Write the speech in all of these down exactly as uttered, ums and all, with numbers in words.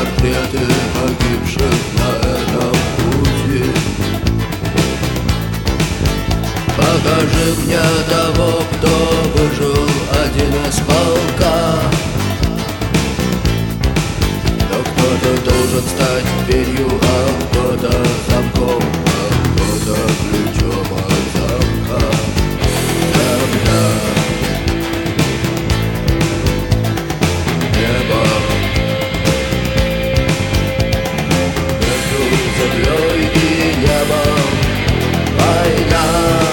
портреты погибших на этом пути. Покажи мне того, кто выжил один из полка. Но кто-то должен стать дверью, а кто-то замком, а кто-то ключом от замка. Земля, небо, между землей и небом война.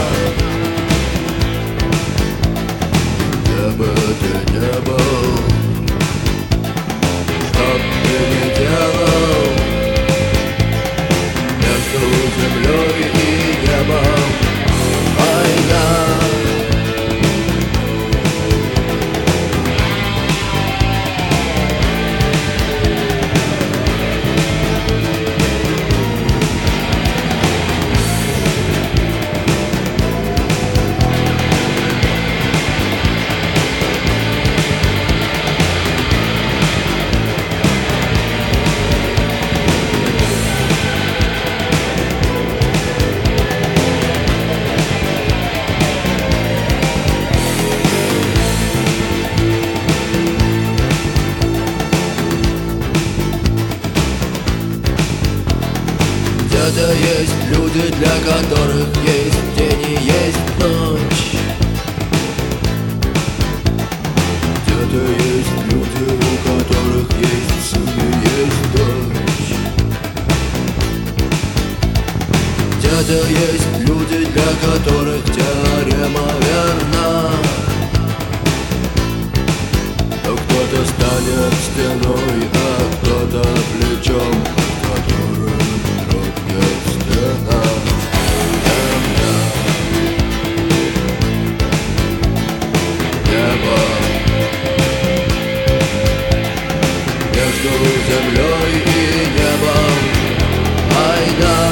Где бы ты не был, что б ты ни делал, между землей и небом война. Где-то есть люди, для которых есть день и есть ночь. Где-то есть люди, у которых есть сын и есть дочь. Где-то есть люди, для которых теорема верна. Но кто-то станет стеной, а кто-то плечом, под которым дрогнет стена. Земля, небо, между землей и небом война.